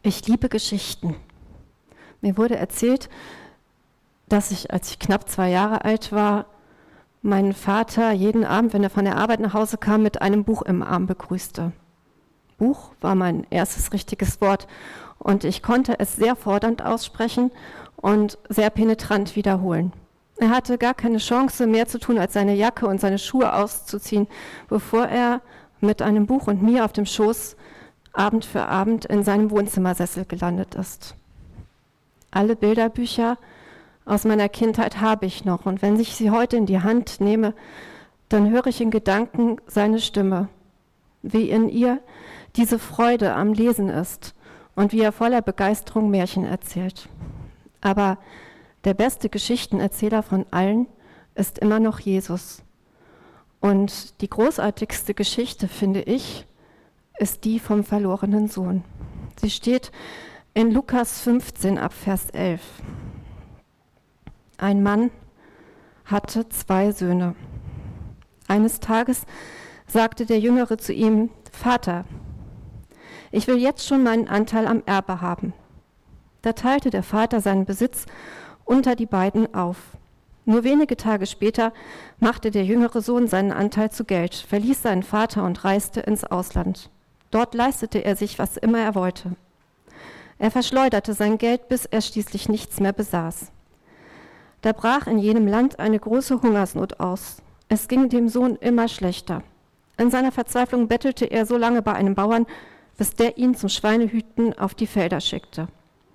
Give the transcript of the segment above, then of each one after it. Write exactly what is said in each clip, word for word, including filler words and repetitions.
Ich liebe Geschichten. Mir wurde erzählt, dass ich, als ich knapp zwei Jahre alt war, meinen Vater jeden Abend, wenn er von der Arbeit nach Hause kam, mit einem Buch im Arm begrüßte. Buch war mein erstes richtiges Wort und ich konnte es sehr fordernd aussprechen und sehr penetrant wiederholen. Er hatte gar keine Chance mehr zu tun, als seine Jacke und seine Schuhe auszuziehen, bevor er mit einem Buch und mir auf dem Schoß Abend für Abend in seinem Wohnzimmersessel gelandet ist. Alle Bilderbücher aus meiner Kindheit habe ich noch und wenn ich sie heute in die Hand nehme, dann höre ich in Gedanken seine Stimme, wie in ihr diese Freude am Lesen ist und wie er voller Begeisterung Märchen erzählt. Aber der beste Geschichtenerzähler von allen ist immer noch Jesus. Und die großartigste Geschichte, finde ich, ist die vom verlorenen Sohn. Sie steht in Lukas fünfzehn ab Vers elf. Ein Mann hatte zwei Söhne. Eines Tages sagte der Jüngere zu ihm: Vater, ich will jetzt schon meinen Anteil am Erbe haben. Da teilte der Vater seinen Besitz unter die beiden auf. Nur wenige Tage später machte der jüngere Sohn seinen Anteil zu Geld, verließ seinen Vater und reiste ins Ausland. Dort leistete er sich, was immer er wollte. Er verschleuderte sein Geld, bis er schließlich nichts mehr besaß. Da brach in jenem Land eine große Hungersnot aus. Es ging dem Sohn immer schlechter. In seiner Verzweiflung bettelte er so lange bei einem Bauern, bis der ihn zum Schweinehüten auf die Felder schickte.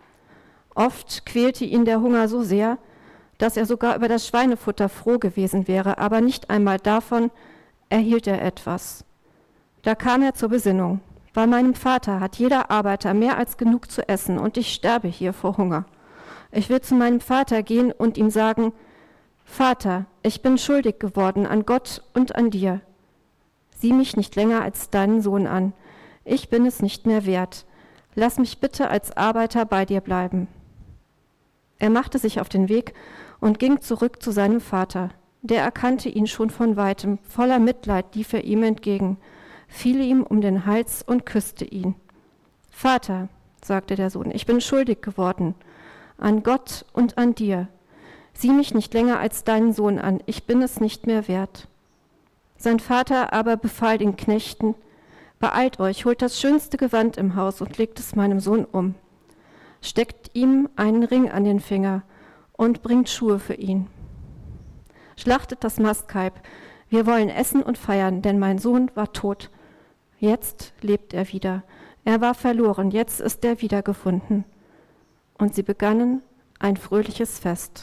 Oft quälte ihn der Hunger so sehr, dass er sogar über das Schweinefutter froh gewesen wäre, aber nicht einmal davon erhielt er etwas. Da kam er zur Besinnung: Bei meinem Vater hat jeder Arbeiter mehr als genug zu essen und ich sterbe hier vor Hunger. Ich will zu meinem Vater gehen und ihm sagen: Vater, ich bin schuldig geworden an Gott und an dir. Sieh mich nicht länger als deinen Sohn an. Ich bin es nicht mehr wert. Lass mich bitte als Arbeiter bei dir bleiben. Er machte sich auf den Weg und ging zurück zu seinem Vater. Der erkannte ihn schon von weitem. Voller Mitleid lief er ihm entgegen, fiel ihm um den Hals und küsste ihn. Vater, sagte der Sohn, ich bin schuldig geworden an Gott und an dir. Sieh mich nicht länger als deinen Sohn an, ich bin es nicht mehr wert. Sein Vater aber befahl den Knechten: Beeilt euch, holt das schönste Gewand im Haus und legt es meinem Sohn um. Steckt ihm einen Ring an den Finger und bringt Schuhe für ihn. Schlachtet das Mastkalb, wir wollen essen und feiern, denn mein Sohn war tot. Jetzt lebt er wieder. Er war verloren, jetzt ist er wiedergefunden. Und sie begannen ein fröhliches Fest.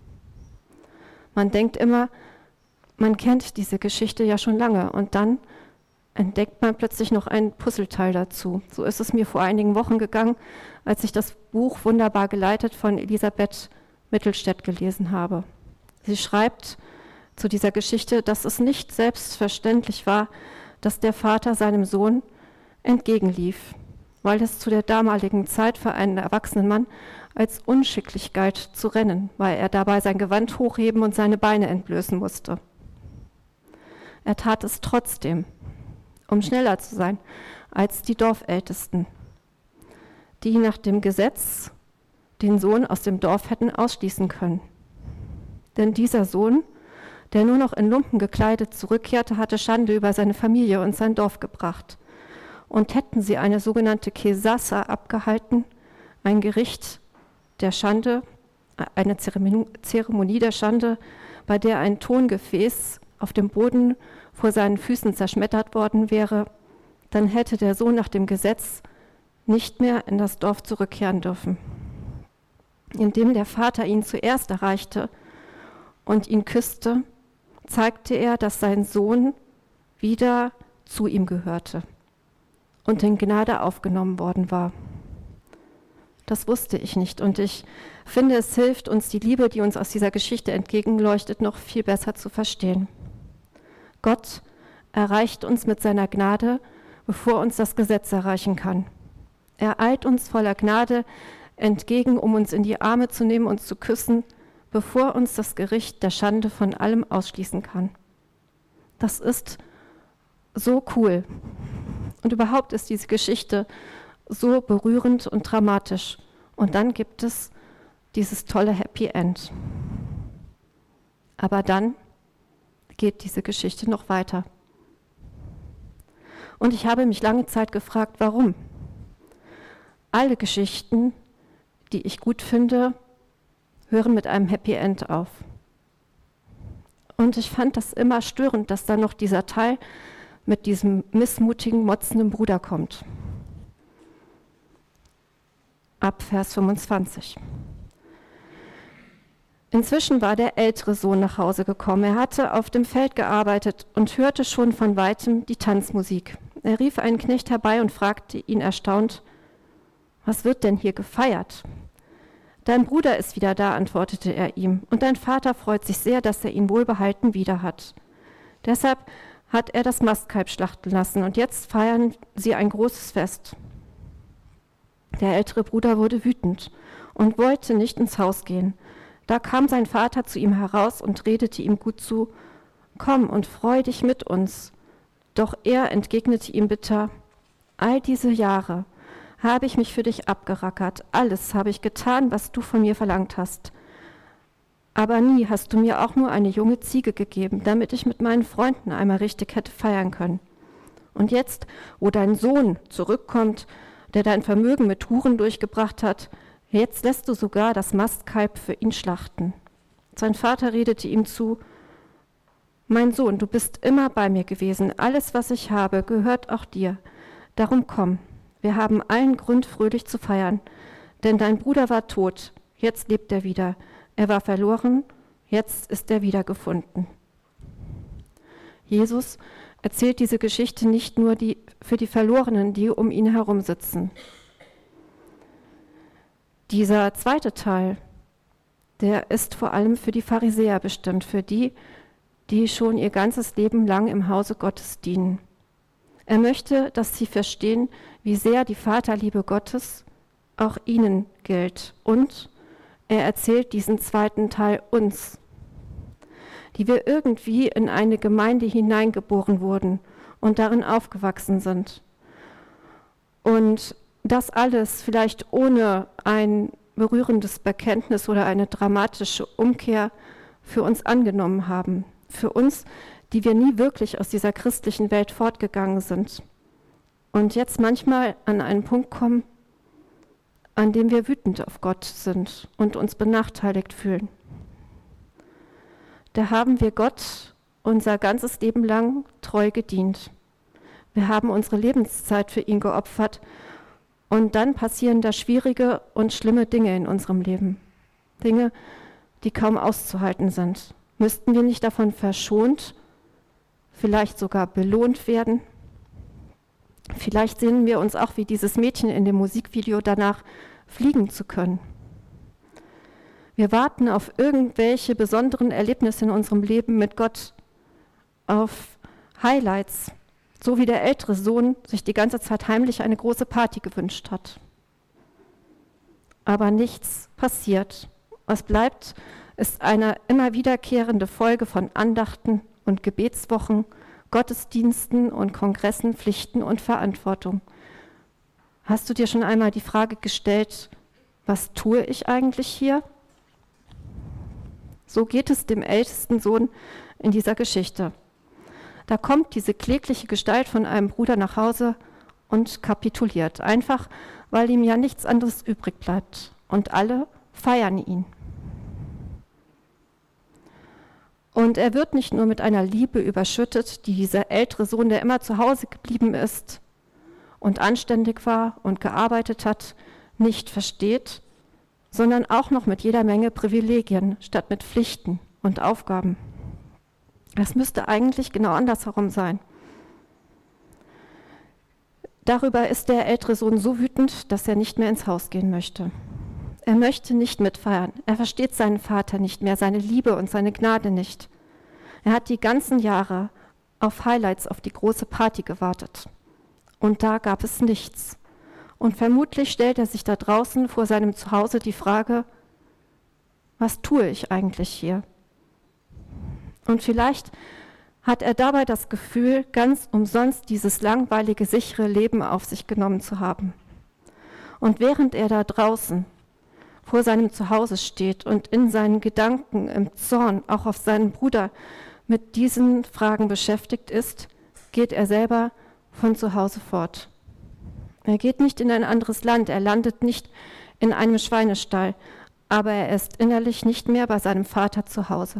Man denkt immer, man kennt diese Geschichte ja schon lange und dann entdeckt man plötzlich noch ein Puzzleteil dazu. So ist es mir vor einigen Wochen gegangen, als ich das Buch Wunderbar geleitet von Elisabeth Mittelstädt gelesen habe. Sie schreibt zu dieser Geschichte, dass es nicht selbstverständlich war, dass der Vater seinem Sohn entgegenlief, weil es zu der damaligen Zeit für einen erwachsenen Mann als unschicklich galt zu rennen, weil er dabei sein Gewand hochheben und seine Beine entblößen musste. Er tat es trotzdem, um schneller zu sein als die Dorfältesten, die nach dem Gesetz den Sohn aus dem Dorf hätten ausschließen können. Denn dieser Sohn, der nur noch in Lumpen gekleidet zurückkehrte, hatte Schande über seine Familie und sein Dorf gebracht. Und hätten sie eine sogenannte Kesassa abgehalten, ein Gericht der Schande, eine Zeremonie der Schande, bei der ein Tongefäß auf dem Boden vor seinen Füßen zerschmettert worden wäre, dann hätte der Sohn nach dem Gesetz nicht mehr in das Dorf zurückkehren dürfen. Indem der Vater ihn zuerst erreichte und ihn küsste, zeigte er, dass sein Sohn wieder zu ihm gehörte und in Gnade aufgenommen worden war. Das wusste ich nicht und ich finde, es hilft uns, die Liebe, die uns aus dieser Geschichte entgegenleuchtet, noch viel besser zu verstehen. Gott erreicht uns mit seiner Gnade, bevor uns das Gesetz erreichen kann. Er eilt uns voller Gnade entgegen, um uns in die Arme zu nehmen und zu küssen, bevor uns das Gericht der Schande von allem ausschließen kann. Das ist so cool. Und überhaupt ist diese Geschichte so berührend und dramatisch. Und dann gibt es dieses tolle Happy End. Aber dann geht diese Geschichte noch weiter. Und ich habe mich lange Zeit gefragt, warum? Alle Geschichten, die ich gut finde, hören mit einem Happy End auf. Und ich fand das immer störend, dass dann noch dieser Teil mit diesem missmutigen, motzenden Bruder kommt. Ab Vers fünfundzwanzig. Inzwischen war der ältere Sohn nach Hause gekommen. Er hatte auf dem Feld gearbeitet und hörte schon von weitem die Tanzmusik. Er rief einen Knecht herbei und fragte ihn erstaunt: Was wird denn hier gefeiert? Dein Bruder ist wieder da, antwortete er ihm, und dein Vater freut sich sehr, dass er ihn wohlbehalten wieder hat. Deshalb hat er das Mastkalb schlachten lassen, und jetzt feiern sie ein großes Fest. Der ältere Bruder wurde wütend und wollte nicht ins Haus gehen. Da kam sein Vater zu ihm heraus und redete ihm gut zu: Komm und freu dich mit uns. Doch er entgegnete ihm bitter: All diese Jahre habe ich mich für dich abgerackert, alles habe ich getan, was du von mir verlangt hast. Aber nie hast du mir auch nur eine junge Ziege gegeben, damit ich mit meinen Freunden einmal richtig hätte feiern können. Und jetzt, wo dein Sohn zurückkommt, der dein Vermögen mit Huren durchgebracht hat, jetzt lässt du sogar das Mastkalb für ihn schlachten. Sein Vater redete ihm zu: Mein Sohn, du bist immer bei mir gewesen, alles, was ich habe, gehört auch dir. Darum komm, wir haben allen Grund, fröhlich zu feiern, denn dein Bruder war tot, jetzt lebt er wieder. Er war verloren, jetzt ist er wiedergefunden. Jesus erzählt diese Geschichte nicht nur die, für die Verlorenen, die um ihn herum sitzen. Dieser zweite Teil, der ist vor allem für die Pharisäer bestimmt, für die, die schon ihr ganzes Leben lang im Hause Gottes dienen. Er möchte, dass sie verstehen, wie sehr die Vaterliebe Gottes auch ihnen gilt. Und er erzählt diesen zweiten Teil uns, die wir irgendwie in eine Gemeinde hineingeboren wurden und darin aufgewachsen sind. Und das alles vielleicht ohne ein berührendes Bekenntnis oder eine dramatische Umkehr für uns angenommen haben. Für uns, die wir nie wirklich aus dieser christlichen Welt fortgegangen sind. Und jetzt manchmal an einen Punkt kommen, an dem wir wütend auf Gott sind und uns benachteiligt fühlen. Da haben wir Gott unser ganzes Leben lang treu gedient. Wir haben unsere Lebenszeit für ihn geopfert und dann passieren da schwierige und schlimme Dinge in unserem Leben. Dinge, die kaum auszuhalten sind. Müssten wir nicht davon verschont, vielleicht sogar belohnt werden? Vielleicht sehnen wir uns auch wie dieses Mädchen in dem Musikvideo danach, fliegen zu können. Wir warten auf irgendwelche besonderen Erlebnisse in unserem Leben mit Gott, auf Highlights, so wie der ältere Sohn sich die ganze Zeit heimlich eine große Party gewünscht hat. Aber nichts passiert. Was bleibt, ist eine immer wiederkehrende Folge von Andachten und Gebetswochen, Gottesdiensten und Kongressen, Pflichten und Verantwortung. Hast du dir schon einmal die Frage gestellt, was tue ich eigentlich hier? So geht es dem ältesten Sohn in dieser Geschichte. Da kommt diese klägliche Gestalt von einem Bruder nach Hause und kapituliert, einfach weil ihm ja nichts anderes übrig bleibt. Und alle feiern ihn. Und er wird nicht nur mit einer Liebe überschüttet, die dieser ältere Sohn, der immer zu Hause geblieben ist und anständig war und gearbeitet hat, nicht versteht, sondern auch noch mit jeder Menge Privilegien statt mit Pflichten und Aufgaben. Das müsste eigentlich genau andersherum sein. Darüber ist der ältere Sohn so wütend, dass er nicht mehr ins Haus gehen möchte. Er möchte nicht mitfeiern. Er versteht seinen Vater nicht mehr, seine Liebe und seine Gnade nicht. Er hat die ganzen Jahre auf Highlights, auf die große Party gewartet. Und da gab es nichts. Und vermutlich stellt er sich da draußen vor seinem Zuhause die Frage, was tue ich eigentlich hier? Und vielleicht hat er dabei das Gefühl, ganz umsonst dieses langweilige, sichere Leben auf sich genommen zu haben. Und während er da draußen vor seinem Zuhause steht und in seinen Gedanken im Zorn auch auf seinen Bruder mit diesen Fragen beschäftigt ist, geht er selber von zu Hause fort. Er geht nicht in ein anderes Land, er landet nicht in einem Schweinestall, aber er ist innerlich nicht mehr bei seinem Vater zu Hause.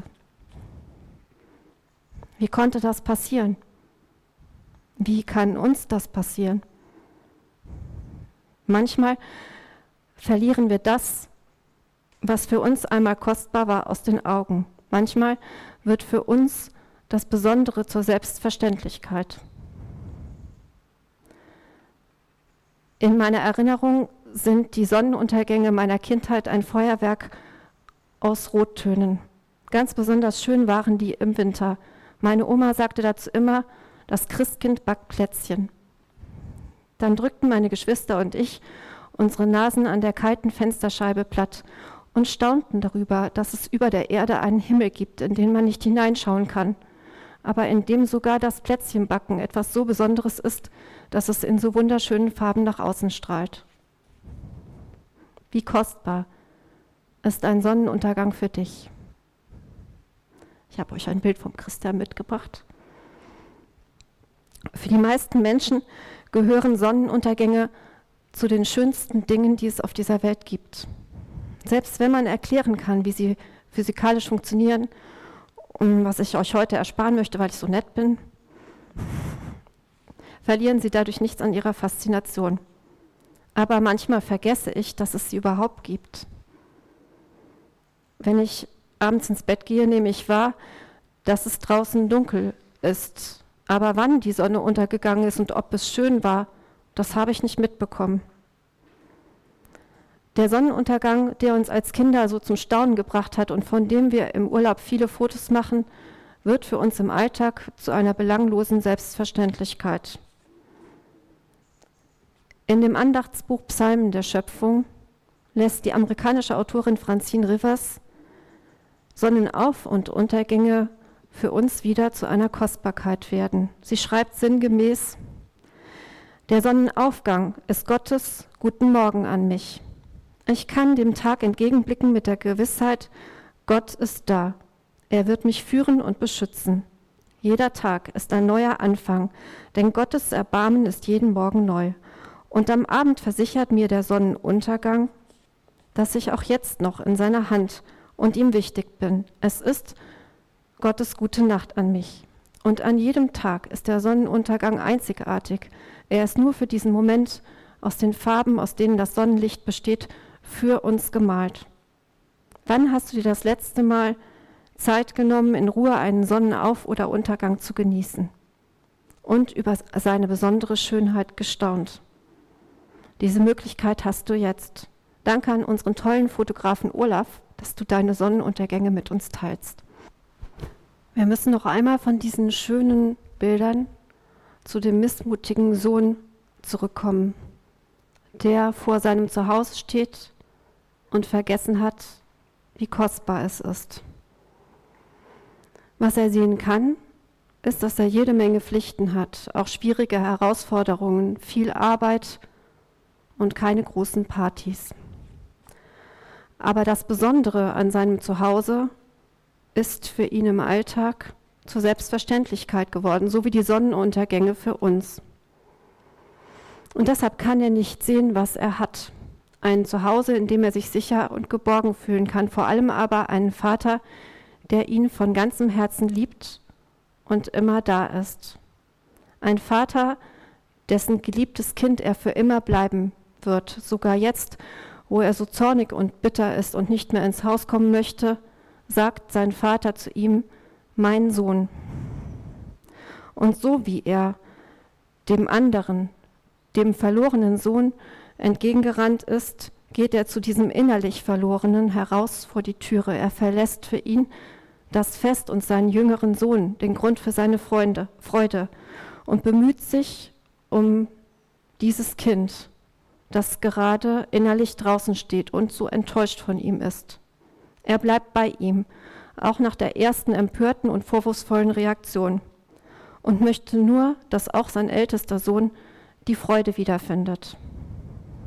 Wie konnte das passieren? Wie kann uns das passieren? Manchmal verlieren wir das, was für uns einmal kostbar war, aus den Augen. Manchmal wird für uns das Besondere zur Selbstverständlichkeit. In meiner Erinnerung sind die Sonnenuntergänge meiner Kindheit ein Feuerwerk aus Rottönen. Ganz besonders schön waren die im Winter. Meine Oma sagte dazu immer, das Christkind backt Plätzchen. Dann drückten meine Geschwister und ich unsere Nasen an der kalten Fensterscheibe platt und staunten darüber, dass es über der Erde einen Himmel gibt, in den man nicht hineinschauen kann, aber in dem sogar das Plätzchenbacken etwas so Besonderes ist, dass es in so wunderschönen Farben nach außen strahlt. Wie kostbar ist ein Sonnenuntergang für dich? Ich habe euch ein Bild vom Christian mitgebracht. Für die meisten Menschen gehören Sonnenuntergänge zu den schönsten Dingen, die es auf dieser Welt gibt. Selbst wenn man erklären kann, wie sie physikalisch funktionieren, und was ich euch heute ersparen möchte, weil ich so nett bin, verlieren sie dadurch nichts an ihrer Faszination. Aber manchmal vergesse ich, dass es sie überhaupt gibt. Wenn ich abends ins Bett gehe, nehme ich wahr, dass es draußen dunkel ist. Aber wann die Sonne untergegangen ist und ob es schön war, das habe ich nicht mitbekommen. Der Sonnenuntergang, der uns als Kinder so zum Staunen gebracht hat und von dem wir im Urlaub viele Fotos machen, wird für uns im Alltag zu einer belanglosen Selbstverständlichkeit. In dem Andachtsbuch Psalmen der Schöpfung lässt die amerikanische Autorin Francine Rivers Sonnenauf- und Untergänge für uns wieder zu einer Kostbarkeit werden. Sie schreibt sinngemäß: Der Sonnenaufgang ist Gottes Guten Morgen an mich. Ich kann dem Tag entgegenblicken mit der Gewissheit, Gott ist da. Er wird mich führen und beschützen. Jeder Tag ist ein neuer Anfang, denn Gottes Erbarmen ist jeden Morgen neu. Und am Abend versichert mir der Sonnenuntergang, dass ich auch jetzt noch in seiner Hand und ihm wichtig bin. Es ist Gottes gute Nacht an mich. Und an jedem Tag ist der Sonnenuntergang einzigartig. Er ist nur für diesen Moment aus den Farben, aus denen das Sonnenlicht besteht, für uns gemalt. Wann hast du dir das letzte Mal Zeit genommen, in Ruhe einen Sonnenauf- oder Untergang zu genießen und über seine besondere Schönheit gestaunt? Diese Möglichkeit hast du jetzt. Danke an unseren tollen Fotografen Olaf, dass du deine Sonnenuntergänge mit uns teilst. Wir müssen noch einmal von diesen schönen Bildern zu dem missmutigen Sohn zurückkommen, der vor seinem Zuhause steht und vergessen hat, wie kostbar es ist. Was er sehen kann, ist, dass er jede Menge Pflichten hat, auch schwierige Herausforderungen, viel Arbeit und keine großen Partys. Aber das Besondere an seinem Zuhause ist für ihn im Alltag zur Selbstverständlichkeit geworden, so wie die Sonnenuntergänge für uns. Und deshalb kann er nicht sehen, was er hat. Ein Zuhause, in dem er sich sicher und geborgen fühlen kann, vor allem aber einen Vater, der ihn von ganzem Herzen liebt und immer da ist. Ein Vater, dessen geliebtes Kind er für immer bleiben wird, sogar jetzt, wo er so zornig und bitter ist und nicht mehr ins Haus kommen möchte, sagt sein Vater zu ihm: Mein Sohn. Und so wie er dem anderen, dem verlorenen Sohn entgegengerannt ist, geht er zu diesem innerlich Verlorenen heraus vor die Türe. Er verlässt für ihn das Fest und seinen jüngeren Sohn, den Grund für seine Freunde, Freude, und bemüht sich um dieses Kind, das gerade innerlich draußen steht und so enttäuscht von ihm ist. Er bleibt bei ihm, auch nach der ersten empörten und vorwurfsvollen Reaktion, und möchte nur, dass auch sein ältester Sohn die Freude wiederfindet.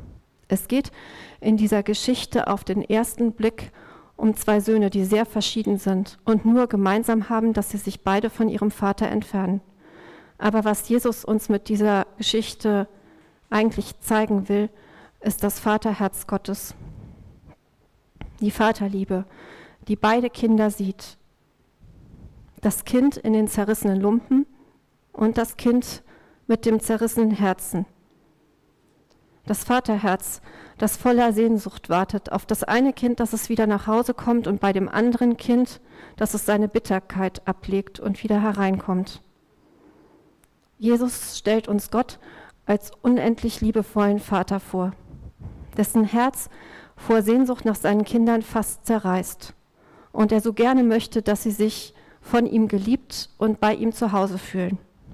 Es geht in dieser Geschichte auf den ersten Blick um zwei Söhne, die sehr verschieden sind und nur gemeinsam haben, dass sie sich beide von ihrem Vater entfernen. Aber was Jesus uns mit dieser Geschichte eigentlich zeigen will, ist das Vaterherz Gottes. Die Vaterliebe, die beide Kinder sieht. Das Kind in den zerrissenen Lumpen und das Kind mit dem zerrissenen Herzen. Das Vaterherz, das voller Sehnsucht wartet auf das eine Kind, dass es wieder nach Hause kommt, und bei dem anderen Kind, dass es seine Bitterkeit ablegt und wieder hereinkommt. Jesus stellt uns Gott als unendlich liebevollen Vater vor, dessen Herz vor Sehnsucht nach seinen Kindern fast zerreißt und er so gerne möchte, dass sie sich von ihm geliebt und bei ihm zu Hause fühlen.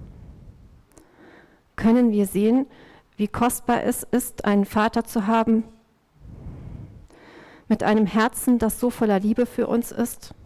Können wir sehen, wie kostbar es ist, einen Vater zu haben, mit einem Herzen, das so voller Liebe für uns ist?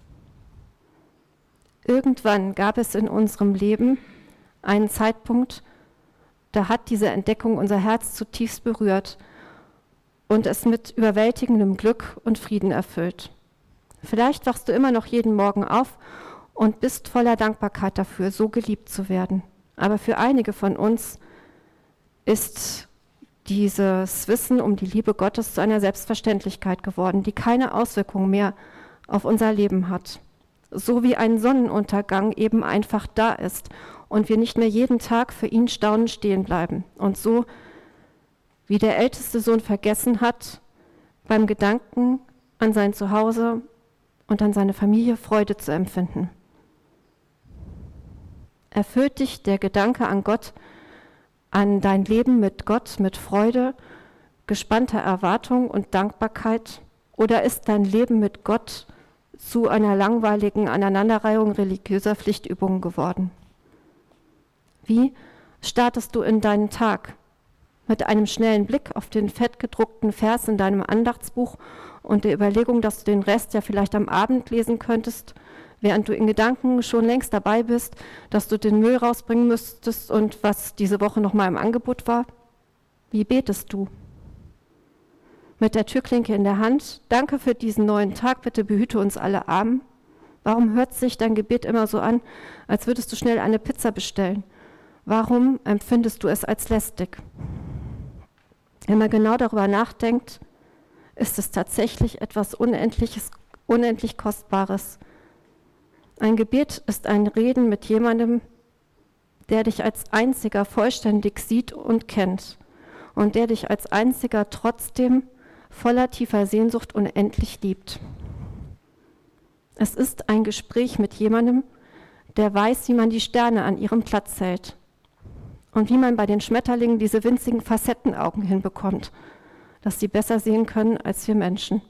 Irgendwann gab es in unserem Leben einen Zeitpunkt, da hat diese Entdeckung unser Herz zutiefst berührt und es mit überwältigendem Glück und Frieden erfüllt. Vielleicht wachst du immer noch jeden Morgen auf und bist voller Dankbarkeit dafür, so geliebt zu werden. Aber für einige von uns ist dieses Wissen um die Liebe Gottes zu einer Selbstverständlichkeit geworden, die keine Auswirkung mehr auf unser Leben hat. So wie ein Sonnenuntergang eben einfach da ist und wir nicht mehr jeden Tag für ihn staunend stehen bleiben. Und so wie der älteste Sohn vergessen hat, beim Gedanken an sein Zuhause und an seine Familie Freude zu empfinden. Erfüllt dich der Gedanke an Gott, an dein Leben mit Gott, mit Freude, gespannter Erwartung und Dankbarkeit? Oder ist dein Leben mit Gott zu einer langweiligen Aneinanderreihung religiöser Pflichtübungen geworden? Wie startest du in deinen Tag? Mit einem schnellen Blick auf den fettgedruckten Vers in deinem Andachtsbuch und der Überlegung, dass du den Rest ja vielleicht am Abend lesen könntest, während du in Gedanken schon längst dabei bist, dass du den Müll rausbringen müsstest und was diese Woche noch mal im Angebot war? Wie betest du? Mit der Türklinke in der Hand: Danke für diesen neuen Tag, bitte behüte uns alle Armen. Warum hört sich dein Gebet immer so an, als würdest du schnell eine Pizza bestellen? Warum empfindest du es als lästig? Wenn man genau darüber nachdenkt, ist es tatsächlich etwas Unendliches, unendlich Kostbares. Ein Gebet ist ein Reden mit jemandem, der dich als einziger vollständig sieht und kennt und der dich als einziger trotzdem voller tiefer Sehnsucht unendlich liebt. Es ist ein Gespräch mit jemandem, der weiß, wie man die Sterne an ihrem Platz hält und wie man bei den Schmetterlingen diese winzigen Facettenaugen hinbekommt, dass sie besser sehen können als wir Menschen.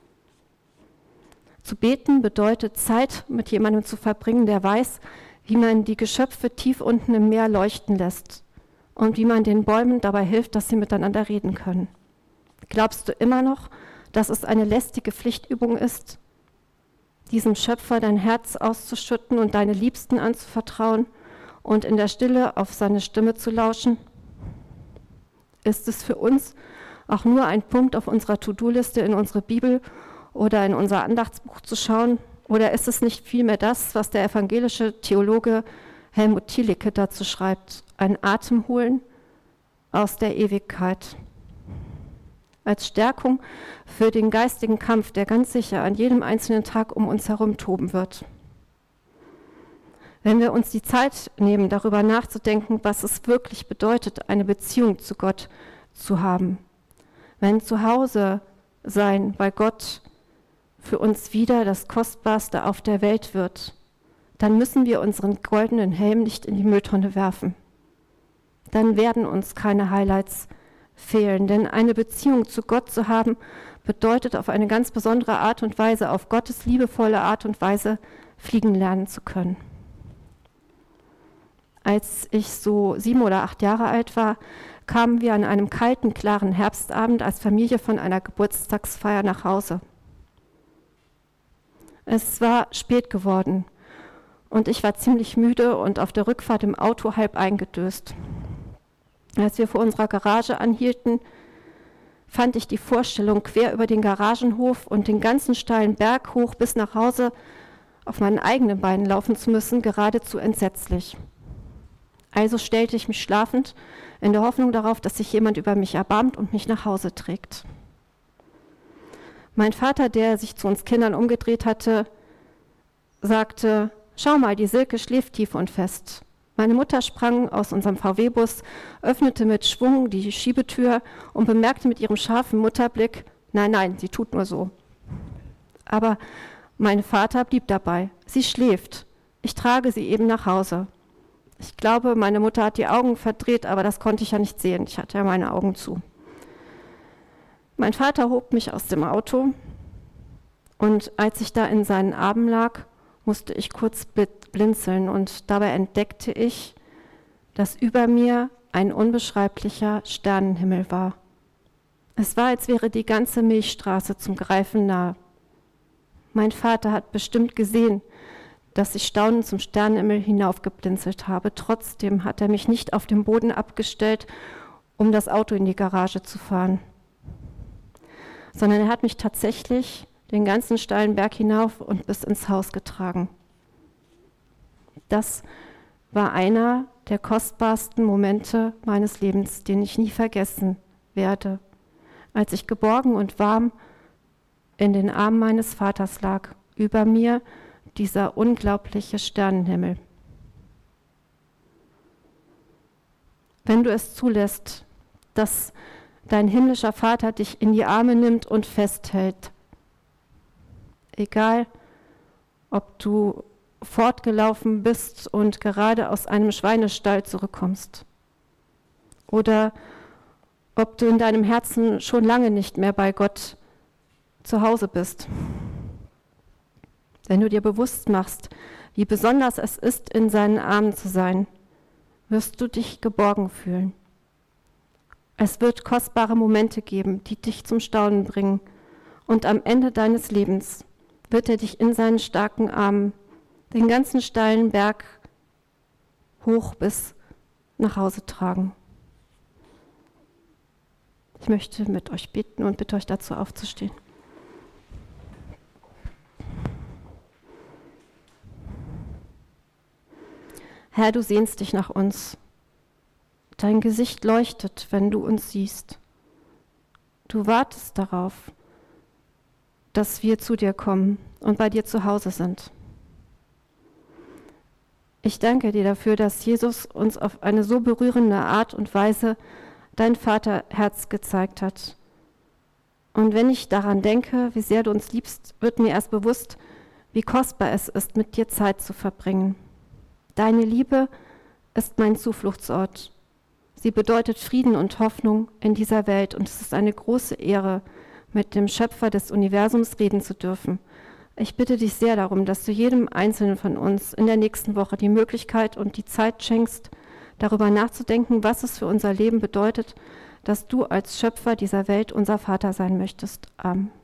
Zu beten bedeutet, Zeit mit jemandem zu verbringen, der weiß, wie man die Geschöpfe tief unten im Meer leuchten lässt und wie man den Bäumen dabei hilft, dass sie miteinander reden können. Glaubst du immer noch, dass es eine lästige Pflichtübung ist, diesem Schöpfer dein Herz auszuschütten und deine Liebsten anzuvertrauen und in der Stille auf seine Stimme zu lauschen? Ist es für uns auch nur ein Punkt auf unserer To-Do-Liste in unsere Bibel oder in unser Andachtsbuch zu schauen? Oder ist es nicht vielmehr das, was der evangelische Theologe Helmut Thielicke dazu schreibt, ein Atemholen aus der Ewigkeit? Als Stärkung für den geistigen Kampf, der ganz sicher an jedem einzelnen Tag um uns herum toben wird. Wenn wir uns die Zeit nehmen, darüber nachzudenken, was es wirklich bedeutet, eine Beziehung zu Gott zu haben, wenn zu Hause sein bei Gott für uns wieder das Kostbarste auf der Welt wird, dann müssen wir unseren goldenen Helm nicht in die Mülltonne werfen. Dann werden uns keine Highlights fehlen, denn eine Beziehung zu Gott zu haben, bedeutet auf eine ganz besondere Art und Weise, auf Gottes liebevolle Art und Weise fliegen lernen zu können. Als ich so sieben oder acht Jahre alt war, kamen wir an einem kalten, klaren Herbstabend als Familie von einer Geburtstagsfeier nach Hause. Es war spät geworden und ich war ziemlich müde und auf der Rückfahrt im Auto halb eingedöst. Als wir vor unserer Garage anhielten, fand ich die Vorstellung, quer über den Garagenhof und den ganzen steilen Berg hoch bis nach Hause auf meinen eigenen Beinen laufen zu müssen, geradezu entsetzlich. Also stellte ich mich schlafend in der Hoffnung darauf, dass sich jemand über mich erbarmt und mich nach Hause trägt. Mein Vater, der sich zu uns Kindern umgedreht hatte, sagte: Schau mal, die Silke schläft tief und fest. Meine Mutter sprang aus unserem V W-Bus, öffnete mit Schwung die Schiebetür und bemerkte mit ihrem scharfen Mutterblick: Nein, nein, sie tut nur so. Aber mein Vater blieb dabei: Sie schläft. Ich trage sie eben nach Hause. Ich glaube, meine Mutter hat die Augen verdreht, aber das konnte ich ja nicht sehen. Ich hatte ja meine Augen zu. Mein Vater hob mich aus dem Auto und als ich da in seinen Armen lag, musste ich kurz blinzeln und dabei entdeckte ich, dass über mir ein unbeschreiblicher Sternenhimmel war. Es war, als wäre die ganze Milchstraße zum Greifen nahe. Mein Vater hat bestimmt gesehen, dass ich staunend zum Sternenhimmel hinaufgeblinzelt habe. Trotzdem hat er mich nicht auf dem Boden abgestellt, um das Auto in die Garage zu fahren, sondern er hat mich tatsächlich den ganzen steilen Berg hinauf und bis ins Haus getragen. Das war einer der kostbarsten Momente meines Lebens, den ich nie vergessen werde, als ich geborgen und warm in den Armen meines Vaters lag, über mir dieser unglaubliche Sternenhimmel. Wenn du es zulässt, dass dein himmlischer Vater dich in die Arme nimmt und festhält, egal ob du fortgelaufen bist und gerade aus einem Schweinestall zurückkommst oder ob du in deinem Herzen schon lange nicht mehr bei Gott zu Hause bist. Wenn du dir bewusst machst, wie besonders es ist, in seinen Armen zu sein, wirst du dich geborgen fühlen. Es wird kostbare Momente geben, die dich zum Staunen bringen. Und am Ende deines Lebens wird er dich in seinen starken Armen den ganzen steilen Berg hoch bis nach Hause tragen. Ich möchte mit euch beten und bitte euch dazu aufzustehen. Herr, du sehnst dich nach uns. Dein Gesicht leuchtet, wenn du uns siehst. Du wartest darauf, dass wir zu dir kommen und bei dir zu Hause sind. Ich danke dir dafür, dass Jesus uns auf eine so berührende Art und Weise dein Vaterherz gezeigt hat. Und wenn ich daran denke, wie sehr du uns liebst, wird mir erst bewusst, wie kostbar es ist, mit dir Zeit zu verbringen. Deine Liebe ist mein Zufluchtsort. Sie bedeutet Frieden und Hoffnung in dieser Welt und es ist eine große Ehre, mit dem Schöpfer des Universums reden zu dürfen. Ich bitte dich sehr darum, dass du jedem Einzelnen von uns in der nächsten Woche die Möglichkeit und die Zeit schenkst, darüber nachzudenken, was es für unser Leben bedeutet, dass du als Schöpfer dieser Welt unser Vater sein möchtest. Amen.